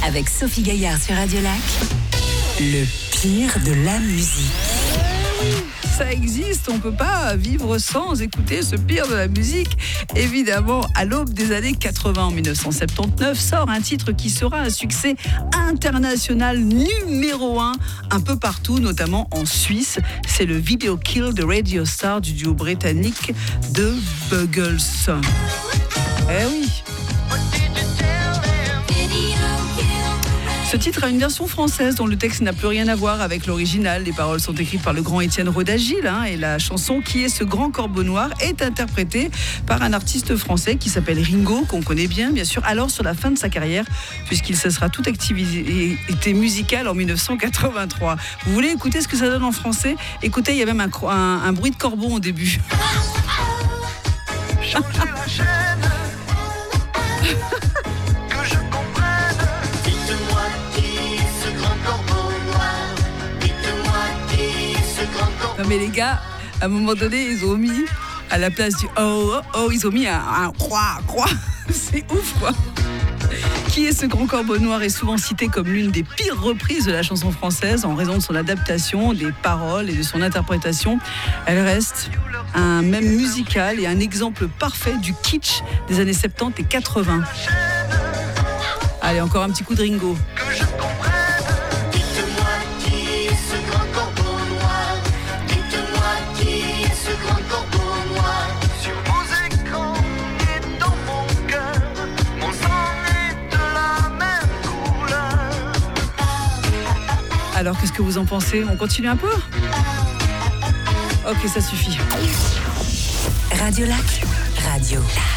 avec Sophie Gaillard sur Radio Lac. Le pire de la musique. Ça existe, on ne peut pas vivre sans écouter ce pire de la musique. Évidemment, à l'aube des années 80, en 1979, sort un titre qui sera un succès international numéro 1 un peu partout, notamment en Suisse. C'est le Video Kill de Radio Star du duo britannique The Buggles. Eh oui. Ce titre a une version française dont le texte n'a plus rien à voir avec l'original. Les paroles sont écrites par le grand Étienne Rodagil et la chanson Qui est ce grand corbeau noir est interprétée par un artiste français qui s'appelle Ringo, qu'on connaît bien sûr, alors sur la fin de sa carrière, puisqu'il cessera toute activité musicale en 1983. Vous voulez écouter ce que ça donne en français ? Écoutez, il y a même un bruit de corbeau au début. Non mais les gars, à un moment donné, ils ont mis à la place du oh, ils ont mis un croix. C'est ouf quoi. Qui est ce grand corbeau noir est souvent cité comme l'une des pires reprises de la chanson française en raison de son adaptation, des paroles et de son interprétation. Elle reste un mème musical et un exemple parfait du kitsch des années 70 et 80. Allez, encore un petit coup de Ringo. Alors, qu'est-ce que vous en pensez ? On continue un peu ? Ok, ça suffit. Radio Lac. Radio Lac.